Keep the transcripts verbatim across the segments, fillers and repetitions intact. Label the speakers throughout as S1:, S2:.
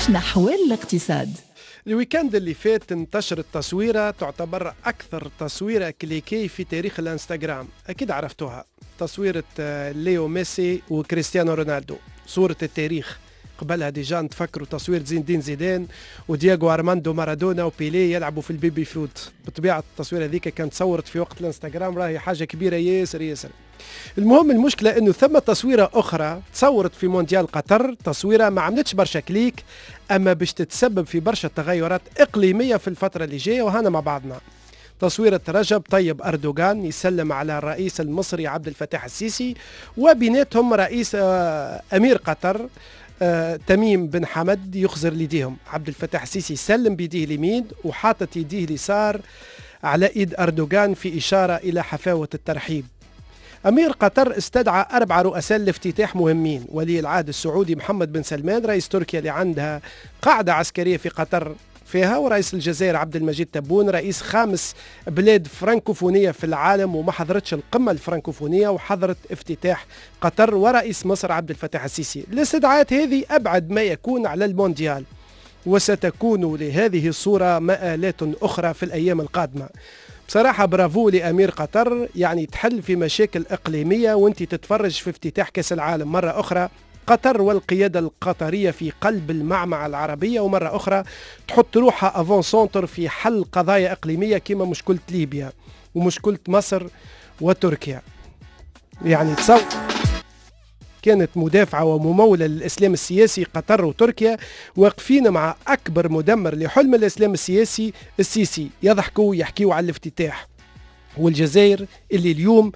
S1: نحو الاقتصاد.
S2: الويكند اللي فات انتشرت تصويرة تعتبر أكثر تصويرة كليكي في تاريخ الانستغرام، أكيد عرفتوها، تصويرة ليو ميسي وكريستيانو رونالدو، صورة التاريخ. قبلها ديجا نتفكروا تصوير زين الدين زيدان ودياغو أرماندو مارادونا وبيليه يلعبوا في البيبي فوت. بطبيعة التصويرة ذيك كانت تصورت في وقت الانستغرام، راهي حاجة كبيرة ياسر ياسر. المهم المشكلة انه ثم تصويرة اخرى تصورت في مونديال قطر، تصويرة ما عملتش برشا كليك اما باش تتسبب في برشا تغيرات اقليمية في الفترة اللي جاية، وهنا مع بعضنا. تصويرة رجب طيب أردوغان يسلم على الرئيس المصري عبد الفتاح السيسي، وبيناتهم رئيس أمير قطر آه، تميم بن حمد يخزر ليديهم. عبد الفتاح السيسي سلم بيديه اليمين وحاطت يديه اليسار على ايد أردوغان في إشارة إلى حفاوة الترحيب. أمير قطر استدعى أربعة رؤساء الافتتاح مهمين: ولي العهد السعودي محمد بن سلمان، رئيس تركيا اللي عندها قاعدة عسكرية في قطر فيها، ورئيس الجزائر عبد المجيد تبون، رئيس خامس بلاد فرانكوفونية في العالم وما حضرتش القمة الفرانكوفونية وحضرت افتتاح قطر، ورئيس مصر عبد الفتاح السيسي. الاستدعاءات هذه أبعد ما يكون على المونديال، وستكون لهذه الصورة مآلات أخرى في الأيام القادمة. بصراحة برافو لأمير قطر، يعني تحل في مشاكل إقليمية وانت تتفرج في افتتاح كأس العالم. مرة أخرى قطر والقيادة القطرية في قلب المعمعة العربية، ومرة أخرى تحط روحها أفون سونتر في حل قضايا إقليمية كما مشكلة ليبيا ومشكلة مصر وتركيا. يعني تصور كانت مدافعة وممولة للإسلام السياسي قطر وتركيا واقفين مع أكبر مدمر لحلم الإسلام السياسي السيسي، يضحكوا يحكيوا على الافتتاح. والجزائر اللي اليوم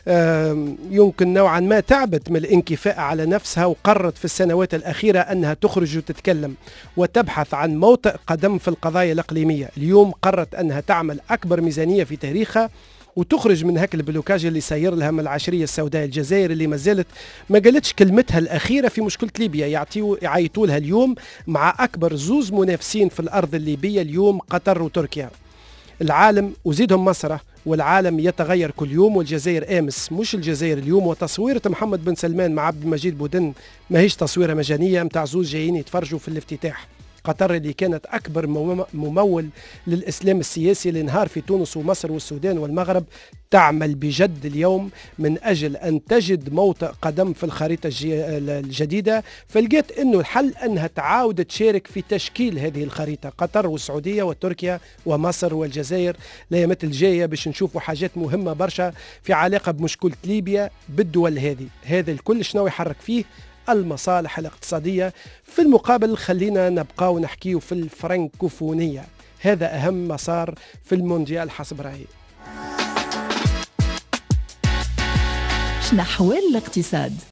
S2: يمكن نوعا ما تعبت من الانكفاء على نفسها، وقررت في السنوات الأخيرة أنها تخرج وتتكلم وتبحث عن موطئ قدم في القضايا الإقليمية. اليوم قررت أنها تعمل أكبر ميزانية في تاريخها وتخرج من هاك البلوكاج اللي سير لها من العشرية السوداء. الجزائر اللي ما زالت ما قالتش كلمتها الأخيرة في مشكلة ليبيا، يعطيو يعيطوا لها اليوم مع أكبر زوز منافسين في الأرض الليبية اليوم، قطر وتركيا. العالم وزيدهم مصر، والعالم يتغير كل يوم، والجزائر أمس مش الجزائر اليوم. وتصويرة محمد بن سلمان مع عبد المجيد بودن ماهيش تصويرة مجانية متاع زوز جايين يتفرجوا في الافتتاح. قطر اللي كانت أكبر ممول للإسلام السياسي لنهار في تونس ومصر والسودان والمغرب، تعمل بجد اليوم من أجل أن تجد موطئ قدم في الخريطة الجديدة، فلقيت أنه الحل أنها تعاود تشارك في تشكيل هذه الخريطة، قطر والسعودية وتركيا ومصر والجزائر. الأيامات الجاية باش نشوفوا حاجات مهمة برشا في علاقة بمشكلة ليبيا بالدول هذه. هذا الكل شنو يحرك فيه؟ المصالح الاقتصادية. في المقابل خلينا نبقى ونحكيه في الفرنكوفونية، هذا أهم مسار في المونديال حسب رأيي.
S1: نحو الاقتصاد.